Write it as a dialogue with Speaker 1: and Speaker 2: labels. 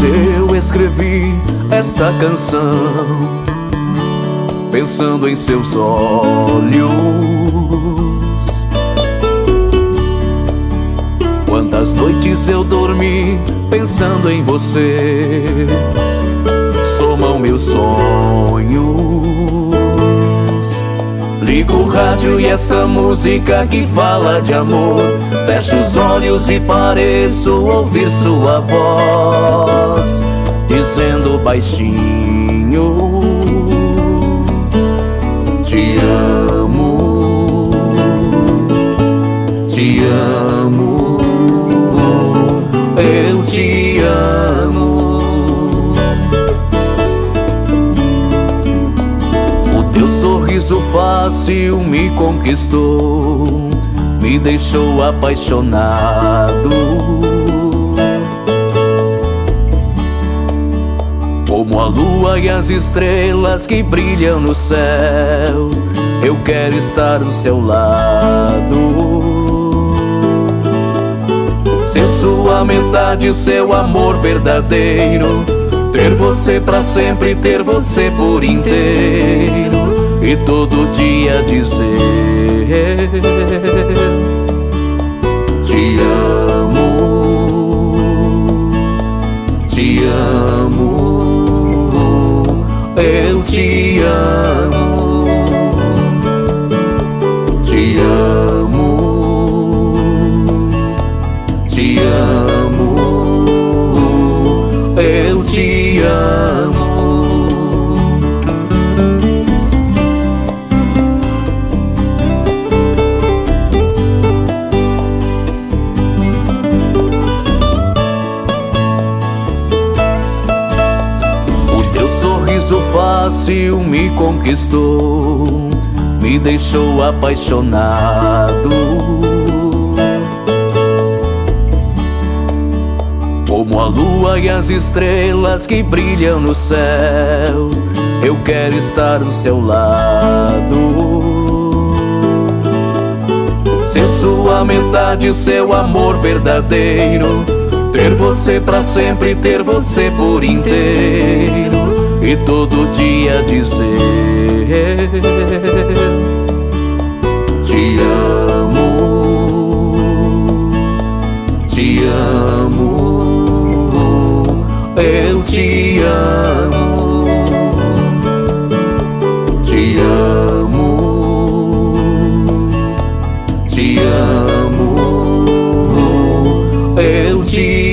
Speaker 1: Eu escrevi esta canção pensando em seus olhos. Quantas noites eu dormi pensando em você. Somam meus sonhos. Ligo o rádio e essa música que fala de amor. Fecho os olhos e pareço ouvir sua voz dizendo baixinho: te amo, te amo, eu te amo. O teu sorriso fácil me conquistou, me deixou apaixonado. Como a lua e as estrelas que brilham no céu, eu quero estar do seu lado. Ser sua metade, seu amor verdadeiro. Ter você pra sempre, ter você por inteiro. E todo dia dizer: te amo, te amo, eu te amo, te amo, te amo, eu te amo. Sorriso fácil me conquistou, me deixou apaixonado. Como a lua e as estrelas que brilham no céu, eu quero estar do seu lado. Ser sua metade, seu amor verdadeiro. Ter você pra sempre, ter você por inteiro. E todo dia dizer: te amo, te amo, eu te amo, te amo, te amo, eu te amo.